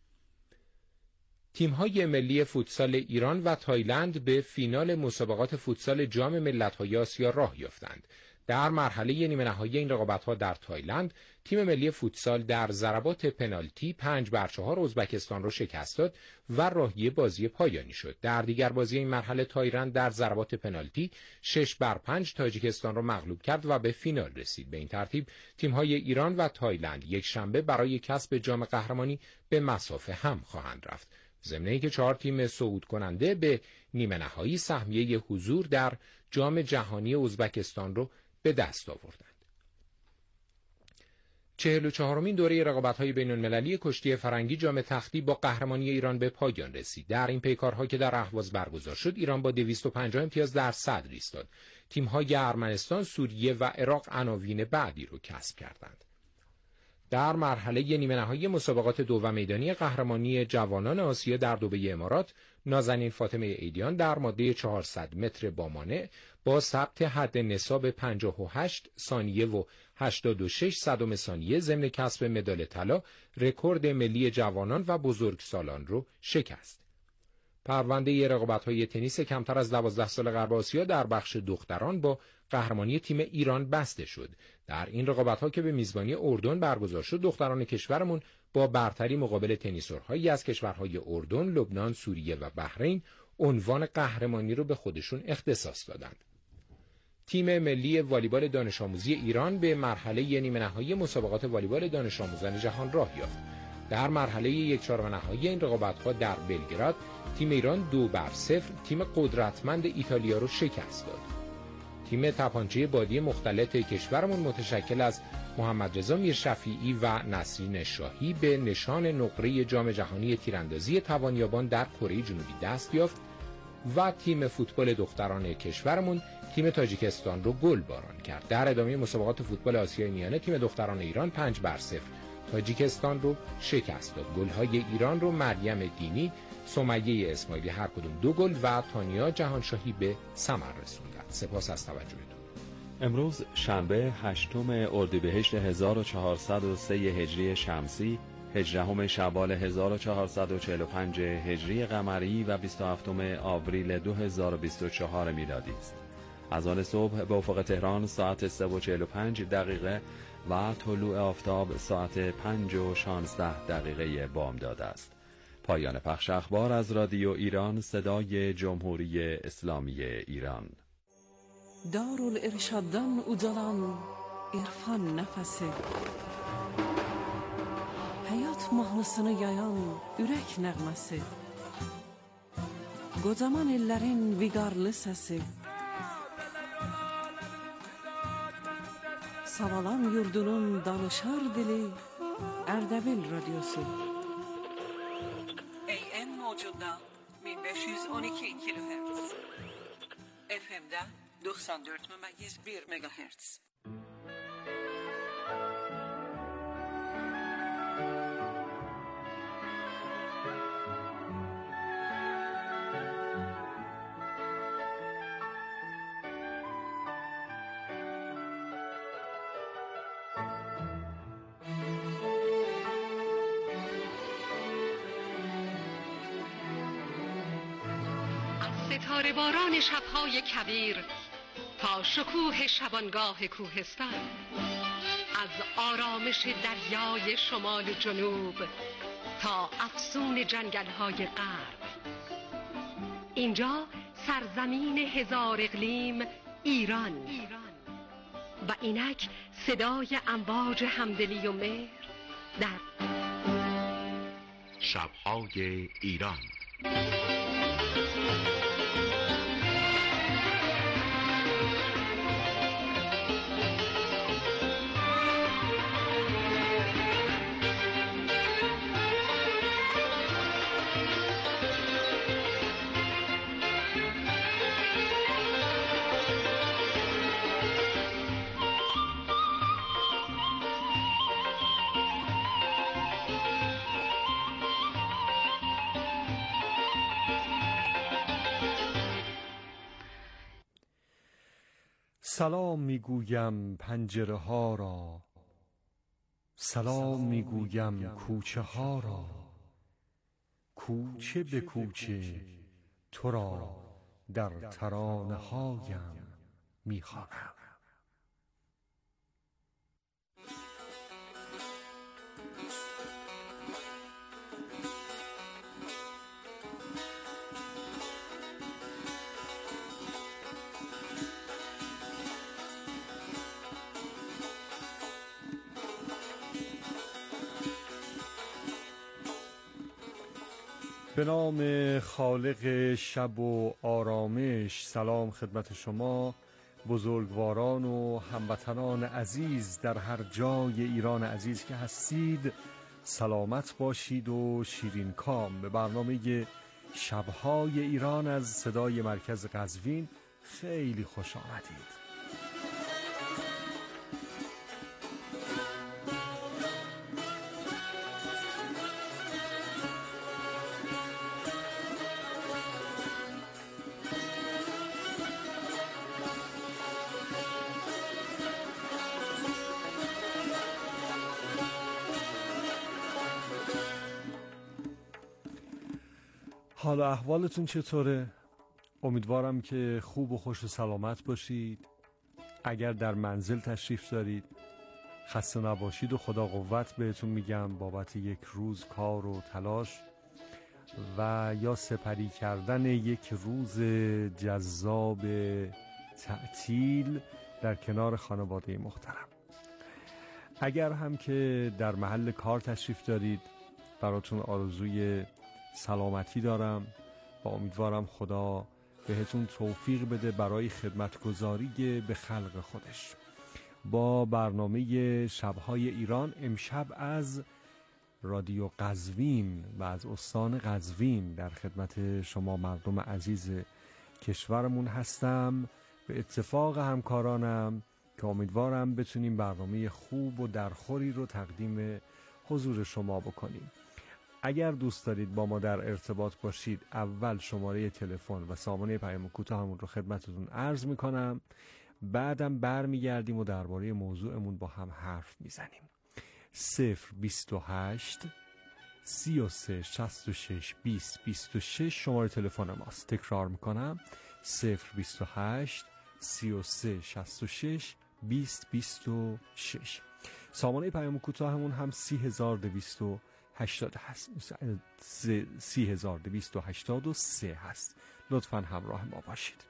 تیم‌های ملی فوتسال ایران و تایلند به فینال مسابقات فوتسال جام ملت‌های آسیا راه یافتند. در مرحله نیمه نهایی این رقابت‌ها در تایلند، تیم ملی فوتسال در ضربات پنالتی پنج بر چهار ازبکستان را شکست داد و راهی بازی پایانی شد. در دیگر بازی این مرحله تایلند در ضربات پنالتی شش بر پنج تاجیکستان را مغلوب کرد و به فینال رسید. به این ترتیب تیم‌های ایران و تایلند یک شنبه برای کسب جام قهرمانی به مسافه هم خواهند رفت. ضمن اینکه چهار تیم صعود کننده به نیمه نهایی سهمیه حضور در جام جهانی ازبکستان رو به دست آوردند. چهل و چهارمین دوره رقابت‌های بین‌المللی کشتی فرنگی جام تختی با قهرمانی ایران به پایان رسید. در این پیکارها که در اهواز برگزار شد، ایران با دویست و پنجاه امتیاز در صدر ایستاد. تیم‌های ارمنستان، سوریه و عراق عناوین بعدی رو کسب کردند. در مرحله نیمه نهایی مسابقات دو و میدانی قهرمانی جوانان آسیا در دبی امارات، نازنین فاطمه ایدیان در ماده چهارصد متر با مانع با ثبت حد نصاب پنجاه و هشت ثانیه و هشتاد و شش صدم ثانیه ضمن کسب مدال طلا رکورد ملی جوانان و بزرگسالان رو شکست. پرونده رقابت‌های تنیس کمتر از دوازده سال غرب آسیا در بخش دختران با قهرمانی تیم ایران بسته شد. در این رقابت‌ها که به میزبانی اردن برگزار شد، دختران کشورمون با برتری مقابل تنیسورهایی از کشورهای اردن، لبنان، سوریه و بحرین عنوان قهرمانی رو به خودشون اختصاص دادند. تیم ملی والیبال دانش آموزی ایران به مرحله نیمه نهایی مسابقات والیبال دانش آموزان جهان راه یافت. در مرحله یک چهارم نهایی این رقابت‌ها در بلگراد، تیم ایران دو بر صفر تیم قدرتمند ایتالیا رو شکست داد. تیم تپانچه بادی مختلط کشورمون متشکل از محمد رضا میرشفیعی و نسرین شاهی به نشان نقره جام جهانی تیراندازی توانیابان در کره جنوبی دست یافت و تیم فوتبال دختران کشورمون تیم تاجیکستان رو گل باران کرد. در ادامه مسابقات فوتبال آسیای میانه تیم دختران ایران پنج بر صفر تاجیکستان رو شکست داد. گل‌های ایران رو مریم دینی، سمیه اسماعیلی هر کدوم دو گل و تانیا جهانشاهی به ثمر رسوندند. سپاس از توجهتون. امروز شنبه هشتم اردیبهشت هزار و چهارصد و سه هجری شمسی، هجدهم شوال هزار و چهارصد و چهل و پنج هجری قمری و بیست و هفتم آوریل دو هزار و بیست و چهار میلادی است. از آن صبح به افق تهران ساعت سه و چهل و پنج دقیقه و طلوع آفتاب ساعت پنج و شانزده دقیقه بامداد است. پایان پخش اخبار از رادیو ایران، صدای جمهوری اسلامی ایران. Darul-Irshaddan ucalan irfan nəfəsi, həyat mahnısını yayan ürək nəğməsi, qocaman ellərin viqarlı səsi, Savalan yurdunun danışar dili, Ərdəbil radyosu. A M mövcudda bin beş yüz on iki kilohertz, F M'da doksan dört memeyiz bir megahertz. ستاره باران شبهای کویر تا شکوه شبانگاه کوهستان، از آرامش دریای شمال و جنوب تا افسون جنگل‌های غرب. اینجا سرزمین هزار اقلیم ایران و اینک صدای امواج همدلی و مهر در شب‌های ایران. سلام میگویم پنجره ها را، سلام میگویم کوچه ها را، کوچه به کوچه تو را در ترانه هایم میخوانم. به نام خالق شب و آرامش، سلام خدمت شما بزرگواران و هموطنان عزیز در هر جای ایران عزیز که هستید. سلامت باشید و شیرین کام. به برنامه شبهای ایران از صدای مرکز قزوین خیلی خوش آمدید. حال احوالتون چطوره؟ امیدوارم که خوب و خوش و سلامت باشید. اگر در منزل تشریف دارید خسته نباشید و خدا قوت بهتون میگم بابت یک روز کار و تلاش و یا سپری کردن یک روز جذاب تعطیل در کنار خانواده محترم. اگر هم که در محل کار تشریف دارید براتون آرزوی سلامتی دارم و امیدوارم خدا بهتون توفیق بده برای خدمتگزاری به خلق خودش. با برنامه شبهای ایران امشب از رادیو قزوین و از استان قزوین در خدمت شما مردم عزیز کشورمون هستم به اتفاق همکارانم که امیدوارم بتونیم برنامه خوب و درخوری رو تقدیم حضور شما بکنیم. اگر دوست دارید با ما در ارتباط باشید اول شماره تلفن و سامانه پیام کوتاهمون رو خدمتتون عرض میکنم، بعدم برمیگردیم و درباره موضوعمون با هم حرف میزنیم. صفر بیست و هشت سی و سه شصت و شش بیست بیست و شش شماره تلفن ماست. تکرار میکنم صفر بیست و هشت سی و سه شصت و شش بیست بیست و شش. سامانه پیام کوتاهمون هم سی هزار دویست و هشتاد هست، سی هزار دویست و هشتاد و سه هست. لطفاً همراه ما باشید.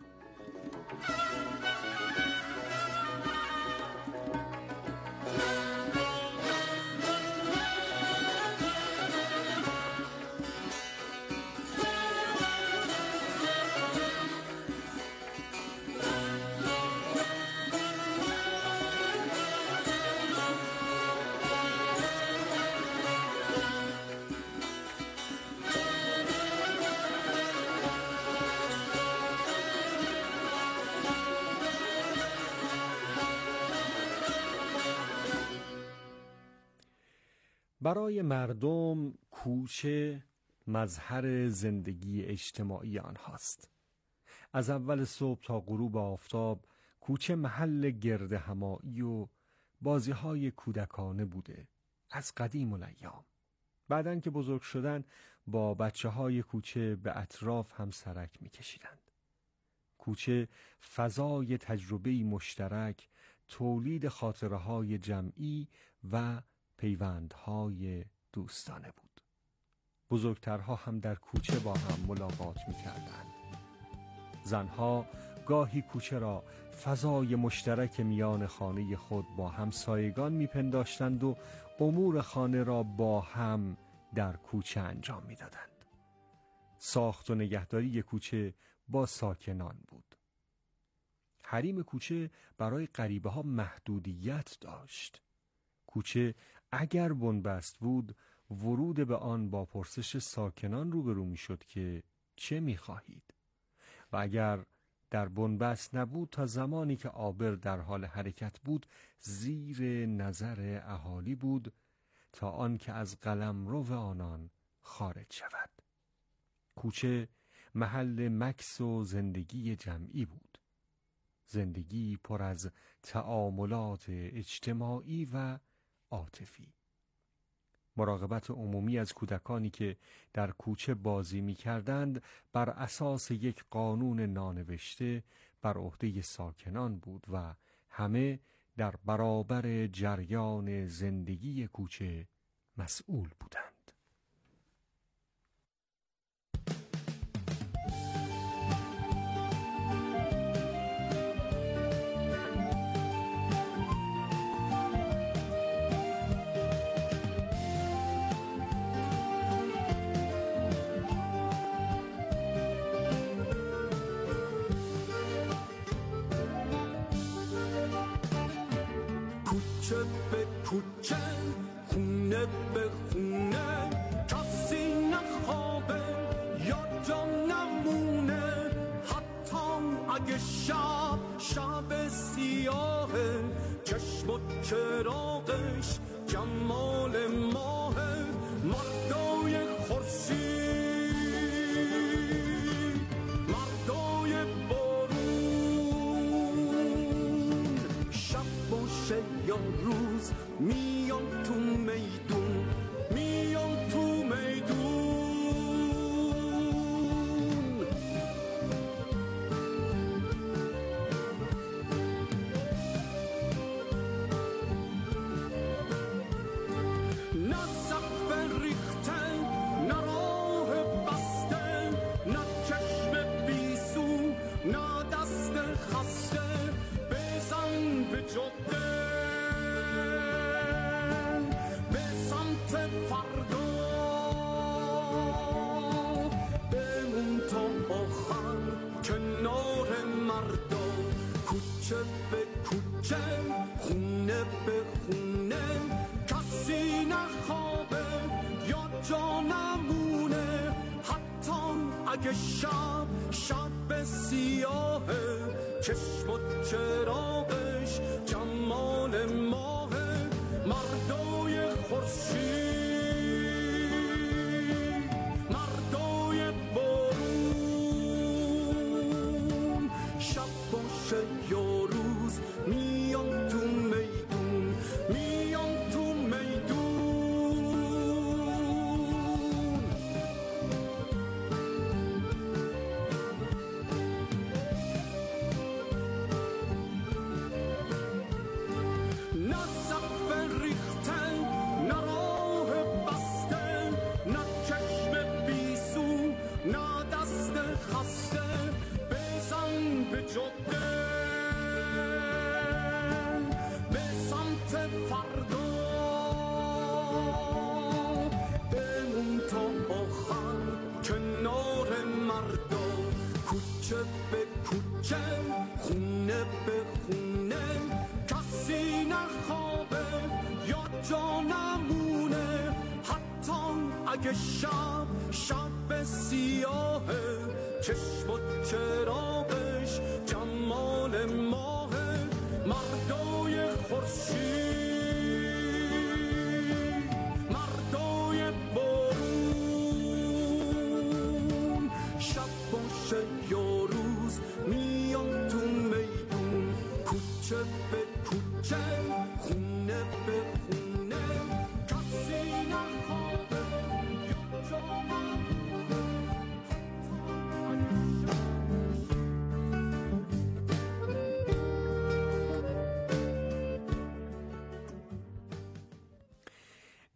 برای مردم کوچه مظهر زندگی اجتماعی آنهاست. از اول صبح تا غروب آفتاب کوچه محل گرد همایی و بازی‌های کودکانه بوده از قدیم الایام بعدن که بزرگ شدن با بچه های کوچه به اطراف هم سرک می کشیدند. کوچه فضای تجربه‌ای مشترک، تولید خاطره های جمعی و پیوندهای دوستانه بود. بزرگترها هم در کوچه با هم ملاقات می کردند. زنها گاهی کوچه را فضای مشترک میان خانه خود با همسایگان میپنداشتند و امور خانه را با هم در کوچه انجام میدادند. ساخت و نگهداری کوچه با ساکنان بود. حریم کوچه برای غریبه ها محدودیت داشت. کوچه اگر بنبست بود، ورود به آن با پرسش ساکنان روبرو میشد که چه میخواهید؟ و اگر در بنبست نبود، تا زمانی که عابر در حال حرکت بود زیر نظر اهالی بود تا آن که از قلمرو آنان خارج شود. کوچه محل مکث و زندگی جمعی بود. زندگی پر از تعاملات اجتماعی و عاطفی. مراقبت عمومی از کودکانی که در کوچه بازی می کردند بر اساس یک قانون نانوشته بر عهده ساکنان بود و همه در برابر جریان زندگی کوچه مسئول بودند. کوچه به کوچه، خونه به خونه، کسی نخوابه یا جا نمونه، حتی اگه شب شب سیاهه، چشم و چراغش جمال ماهه، مردای خورشید، مردای بارون، شب باشه یا روز میان تو میدون، میان تو میدون. نه سقف ریخته، نه راه بسته، نه چشم بیسو، نه دست خسته، بزن به جاده به سمت فردا، بمون تا آخر کنار مردا. کوچه به کوچه، خونه به خونه، کسی نخوابه یا جا نمونه، حتی اگه شب شب سیاهه، چشم و چراغش جمال ماهه، مردای خورشید، مردای بارون، شب باشه یا روز میان تو میدون، میان تو میدون. نه سقف ریخته، نه راه بسته، نه چشم بیسو، نه دست خسته، بزن به جاده به سمت فردا، بمون تا آخر کنار مردا. کوچه به کوچه، خونه به خونه، کسی نخوابه یا جا نمونه، حتی اگه شب شب سیاهه، چشم و چراغش جمال ماهه، مردای خورشید، مردای بارون، شب باشه یا روز میان تو میدون. کوچه به کوچه، خونه به خونه، کسی نخوابه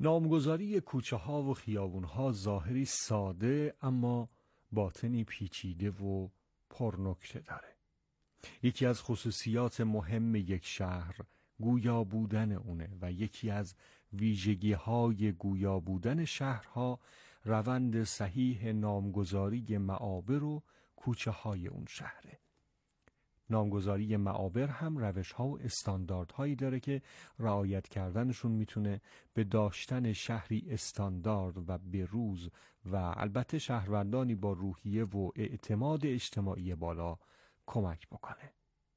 نامگذاری کوچه ها و خیابون ها ظاهری ساده اما باطنی پیچیده و پرنکته داره. یکی از خصوصیات مهم یک شهر گویا بودن اونه و یکی از ویژگی های گویا بودن شهرها روند صحیح نامگذاری معابر و کوچه های اون شهره. نامگذاری معابر هم روش ها و استانداردهایی داره که رعایت کردنشون میتونه به داشتن شهری استاندارد و بروز و البته شهروندانی با روحیه و اعتماد اجتماعی بالا کمک بکنه.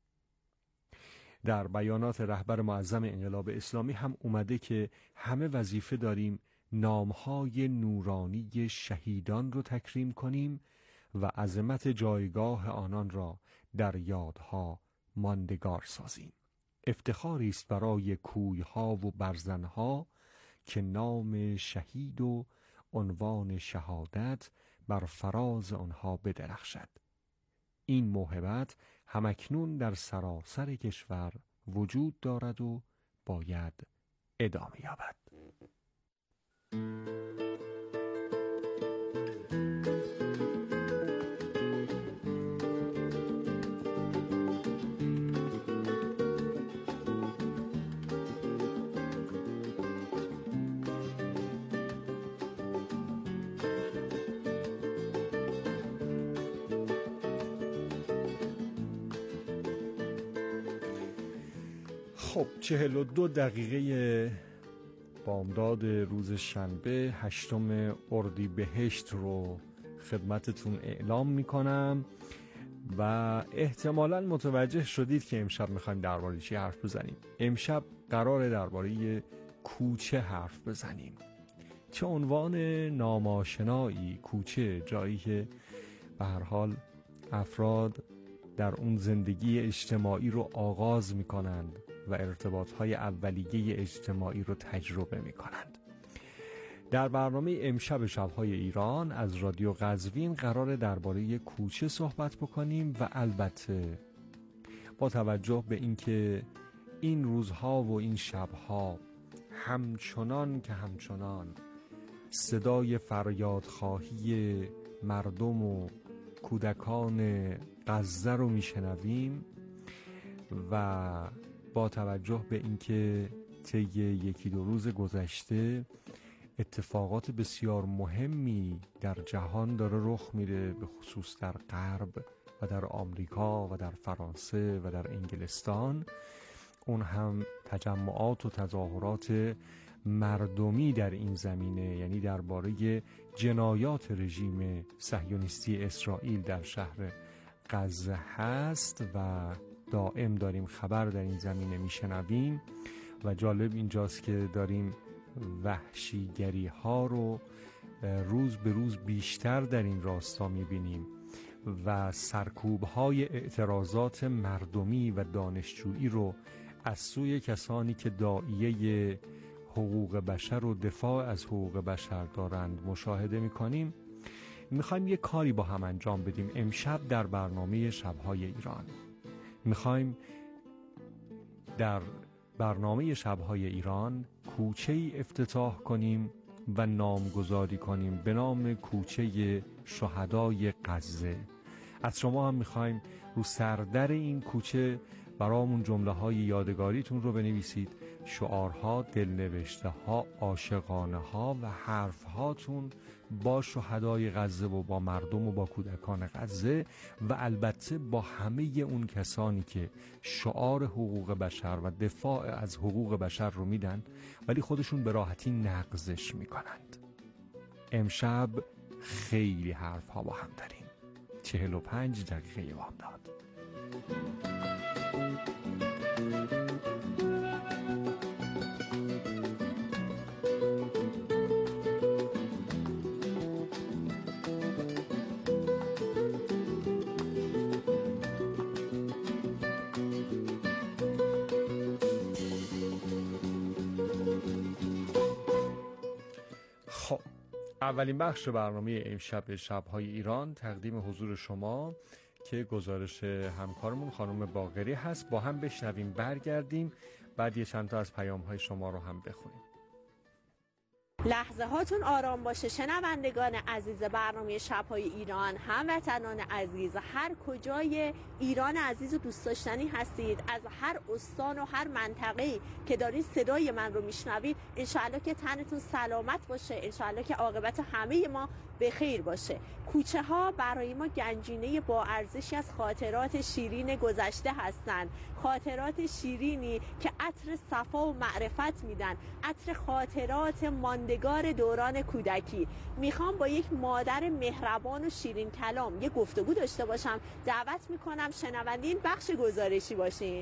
در بیانات رهبر معظم انقلاب اسلامی هم اومده که همه وظیفه داریم نامهای نورانی شهیدان رو تکریم کنیم و عظمت جایگاه آنان را در یادها ماندگار سازیم. افتخاری است برای کویها و برزنها که نام شهید و عنوان شهادت بر فراز آنها بدرخشد. این موهبت همکنون در سراسر کشور وجود دارد و باید ادامه یابد. خب چهل و دو دقیقه بامداد روز شنبه هشتم اردیبهشت رو خدمتتون اعلام میکنم و احتمالاً متوجه شدید که امشب میخوایم درباره چی حرف بزنیم. امشب قراره درباره کوچه حرف بزنیم. چه عنوان ناماشنایی کوچه، جایی که به هر حال افراد در اون زندگی اجتماعی رو آغاز میکنند و ارتباطهای اولیه اجتماعی رو تجربه می کنند. در برنامه امشب شب‌های ایران از رادیو قزوین قراره درباره کوچه صحبت بکنیم و البته با توجه به اینکه این روزها و این شب‌ها همچنان که همچنان صدای فریادخواهی مردم و کودکان غزه رو میشنویم و با توجه به اینکه طی یکی دو روز گذشته اتفاقات بسیار مهمی در جهان داره رخ میده، به خصوص در غرب و در آمریکا و در فرانسه و در انگلستان، اون هم تجمعات و تظاهرات مردمی در این زمینه، یعنی درباره جنایات رژیم صهیونیستی اسرائیل در شهر غزه هست و دائم داریم خبر در این زمینه میشنویم و جالب اینجاست که داریم وحشیگری ها رو روز به روز بیشتر در این راستا میبینیم و سرکوب های اعتراضات مردمی و دانشجویی رو از سوی کسانی که داعیه حقوق بشر و دفاع از حقوق بشر دارند مشاهده میکنیم. میخوایم یه کاری با هم انجام بدیم امشب در برنامه شب‌های ایران. میخوایم در برنامه شب‌های ایران کوچه‌ای افتتاح کنیم و نامگذاری کنیم به نام کوچه شهدای غزه. از شما هم میخوایم رو سردر این کوچه برامون جمله‌های یادگاریتون رو بنویسید، شعارها، دلنوشته ها، عاشقانه ها و حرف هاتون با شهدای غزه و با مردم و با کودکان غزه و البته با همه اون کسانی که شعار حقوق بشر و دفاع از حقوق بشر رو میدن ولی خودشون به راحتی نقضش میکنند. امشب خیلی حرف ها با هم داریم. چهل و پنج دقیقه بامداد. خب اولین بخش برنامه امشب شب‌های ایران تقدیم حضور شما که گزارش همکارمون خانم باقری هست. با هم بشنویم، برگردیم، بعد یه چند تا از پیام‌های شما رو هم بخونیم. لحظه هاتون آرام باشه شنوندگان عزیز برنامه شب‌های ایران، هموطنان عزیز، هر کجای ایران عزیز و دوست داشتنی هستید، از هر استان و هر منطقه‌ای که دارید صدای من رو میشنوید، انشالله که تنتون سلامت باشه، انشالله که عاقبت همه ما به خیر باشه. کوچه ها برای ما گنجینه با ارزشی از خاطرات شیرین گذشته هستند، خاطرات شیرینی که عطر صفا و معرفت میدن، عطر خاطرات ماندگار دوران کودکی. میخوام با یک مادر مهربان و شیرین کلام یه گفتگو داشته باشم. دعوت میکنم شنونده این بخش گزارشی باشین.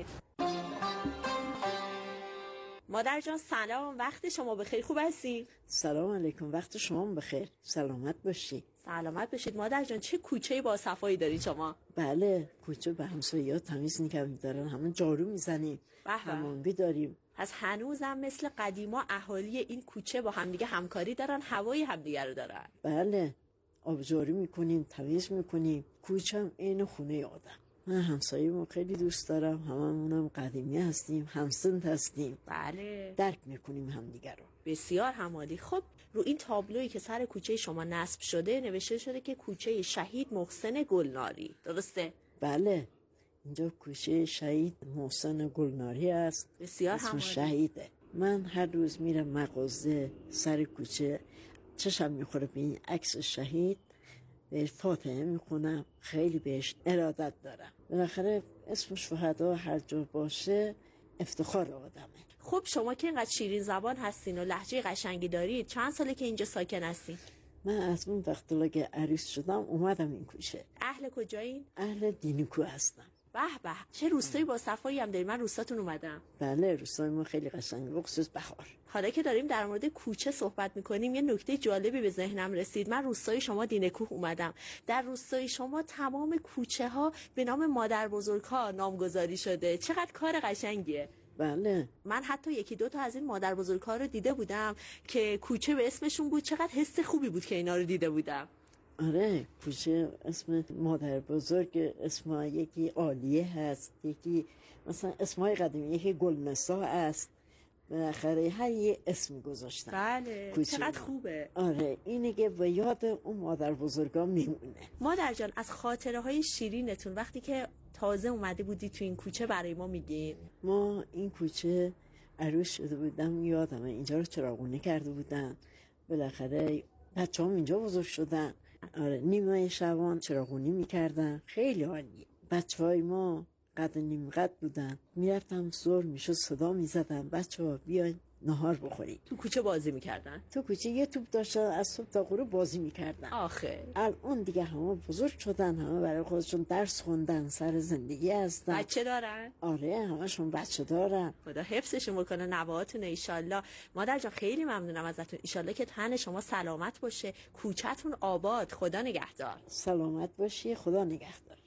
مادر جان سلام، وقت شما بخیر، خوب هستی؟ سلام علیکم، وقت شما بخیر، سلامت باشی. سلامت باشید مادر جان. چه کوچه‌ای با صفایی داری شما؟ بله، کوچه به همسایه‌ها تمیز نگه می‌دارن، همه جارو میزنیم، حمامی داریم. از هنوزم مثل قدیما اهالی این کوچه با همدیگه همکاری دارن، هوای همدیگه رو دارن. بله، آبجاری میکنیم، تمیز میکنیم. کوچه هم عین خونه آدم. من همسایه‌مو خیلی دوست دارم، هممونم قدیمی هستیم، همسن هستیم. بله، درک میکنیم همدیگه رو. بسیار همالی. خب رو این تابلویی که سر کوچه شما نصب شده نوشته شده که کوچه شهید محسن گلناری، درسته؟ بله، اینجا کوچه شهید محسن گلناری است. بسیار اسم همالی. شهیده. من هر روز میرم مغازه سر کوچه، چشم میخوره به این عکس شهید، بهش فاتحه میخونم، خیلی بهش ارادت دارم. بالاخره اسم شهدا هر جا باشه افتخار آدمه. خب شما که اینقدر شیرین زبان هستین و لهجه قشنگی دارید، چند ساله که اینجا ساکن هستین؟ من از اون وقتا که عروس شدم اومدم این کوچه. اهل کجایین؟ اهل دینیکو هستم. به به، چه روستایی با صفایی هم دارید. من روستاتون اومدم. بله، روستای ما خیلی قشنگه، بخصوص بهار. حالا که داریم در مورد کوچه صحبت میکنیم، یه نکته جالبی به ذهنم رسید. من روستای شما دینکوه اومدم. در روستای شما تمام کوچه ها به نام مادر بزرگ ها نامگذاری شده. چقدر کار قشنگیه. بله، من حتی یکی دو تا از این مادر بزرگ ها رو دیده بودم که کوچه به اسمشون بود. چقدر حس خوبی بود که اینا رو دیده بودم. آره، کوچه اسم مادر بزرگ، اسم یکی عالیه هست، یکی مثلا اسمای قدیمی، یکی گلمسا است. بالاخره هر یه اسم گذاشتن. بله، چقدر خوبه. آره، اینه که به یاد اون مادر بزرگا میمونه. مادر جان، از خاطره های شیرینتون وقتی که تازه اومده بودی تو این کوچه برای ما میگین؟ ما این کوچه عروس شده بودم، یادمه اینجا رو چراغونی کرده بودن. بالاخره بچه هم اینجا بزرگ شدن. آره، نیمه شبان چراغونی میکردن، خیلی عالیه. بچه های ما قد نیم قد بودن، میرفتم زور میشد صدا میزدن بچه ها بیاین نهار بخورید. تو کوچه بازی میکردن؟ تو کوچه یه توپ داشتن، از صبح تا غروب بازی میکردن. آخه الان دیگه همه بزرگ شدن، همه برای خودشون درس خوندن، سر زندگی هستن. بچه دارن؟ آره، همشون بچه دارن. خدا حفظشون بکنه، نوهاتون ایشالله. مادر جان خیلی ممنونم ازتون، ایشالله که تن شما سلامت باشه، کوچه‌تون آباد، خدا نگهدار. سلامت باشی، خدا نگهدار.